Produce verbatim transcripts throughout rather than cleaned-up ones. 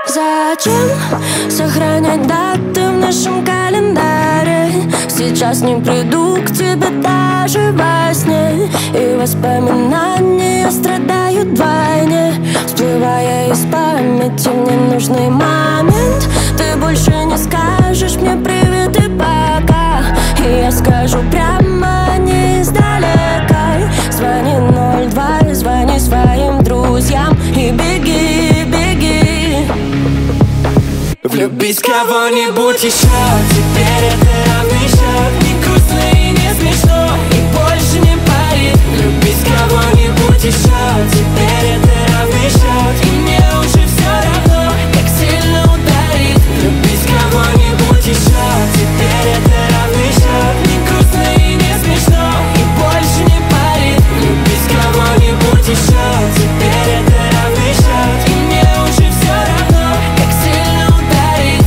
Зачем сохранять даты в нашем календаре? Сейчас не приду к тебе даже во сне, и воспоминания страдают вдвойне. Всплывая из памяти в ненужный момент, ты больше не скажешь мне привет и пока, и я скажу прямо, не издалека. Звони ноль два, звони своим друзьям и беги, беги. Влюбись в кого-нибудь еще, теперь это равный счет. Не грустно и не смешно, и больше не парит. Влюбись в кого-нибудь еще, теперь это равный счет. И мне уже все равно, как сильно ударит. Влюбись в кого-нибудь еще, теперь это равный счет. Не грустно и не смешно, и больше не парит. Влюбись в кого-нибудь еще, теперь это равный счет. И мне уже все равно, как сильно ударит.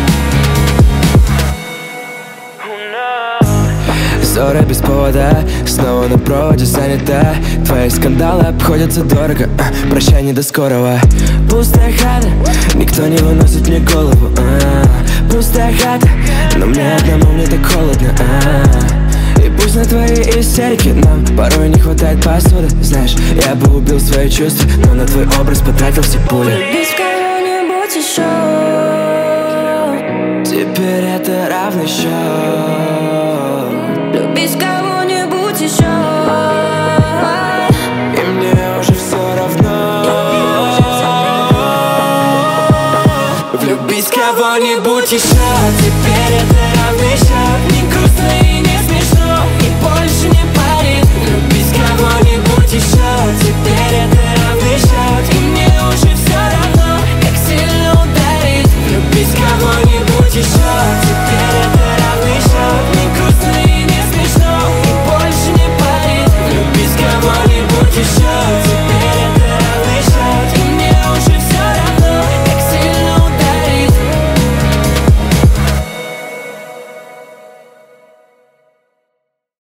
Ссора без повода, снова на проводе занята. Твои скандалы обходятся дорого, а, прощай, не до скорого. Пустая хата, никто не выносит мне голову, а, пустая хата, но мне одному, мне так холодно, а. И пусть на твои истерики нам порой не хватает посуды. Знаешь, я бы убил свои чувства, но на твой образ потратил все пули. Влюбись в кого-нибудь еще, теперь это равный счет. влюбись в кого-нибудь еще, И мне уже все равно. Влюбись в кого-нибудь еще, теперь это равный счет. Не грустно и не смешно, и больше не парит. Влюбись в кого-нибудь еще, теперь это равный счет. И мне уже все равно, как сильно ударит. Влюбись в кого-нибудь еще, теперь это равный счет. Не грустно и не смешно, и больше не парит. Влюбись в кого-нибудь еще, теперь